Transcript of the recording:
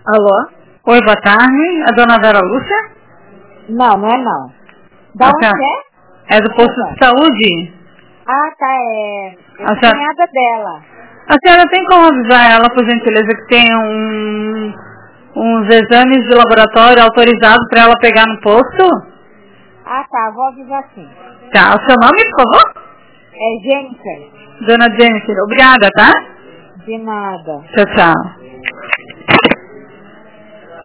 Alô? Oi, boa tarde. A dona Vera Lúcia? Não, não é não. Da onde é? É do posto de saúde? Ah, tá, eu sou cunhada dela. A senhora tem como avisar ela, por gentileza, que tem uns exames de laboratório autorizados para ela pegar no posto? Ah, tá, vou avisar sim. Tá, o seu nome, por favor? É Jennifer. Dona Jennifer, obrigada, tá? De nada. Tchau, tchau.